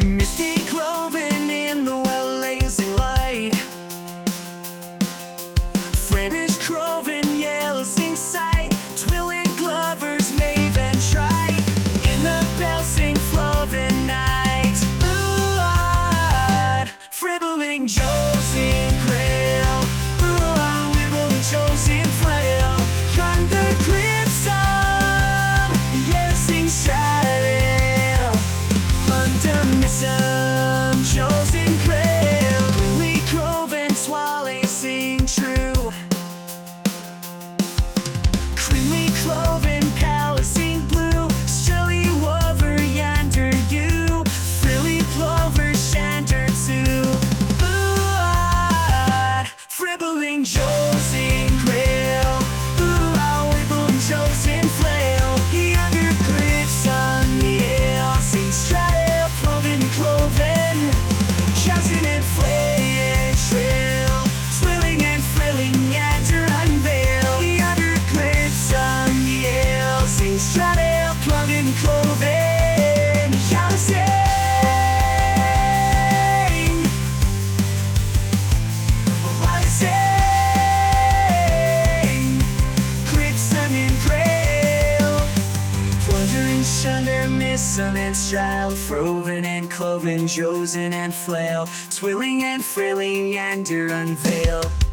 Misty cloven in the well-lazy light. Flemish Croven yells in sight. Twilling Glovers, Maven Trite. In the bellsing Floven night. Ooh, fribbling Josie Grail. Ooh, wibbling Josie Flail. Thunder Crimson, yelling Shadow. Under Missum, Josie Grail. Lily Croven, Swally sing true. Creamy Cloven, Palacing blue. Stilly Wover, yonder you. Frilly Plover, Shander too. Ooh, fribbling Josie Grail. Ooh, wibbling Josie Flail. Younger Gripson, yeah, sing Straddle, Cloven, Cloven. Shouting and flaying trail. Swilling and frilling, yander unveil. Younger Gripson, yeah, sing Straddle, Cloven, Cloven. Shouting. Shunder, Missun and Straddle, Froven and Cloven, Josen and Flail, Twilling and frilling, yander unveil.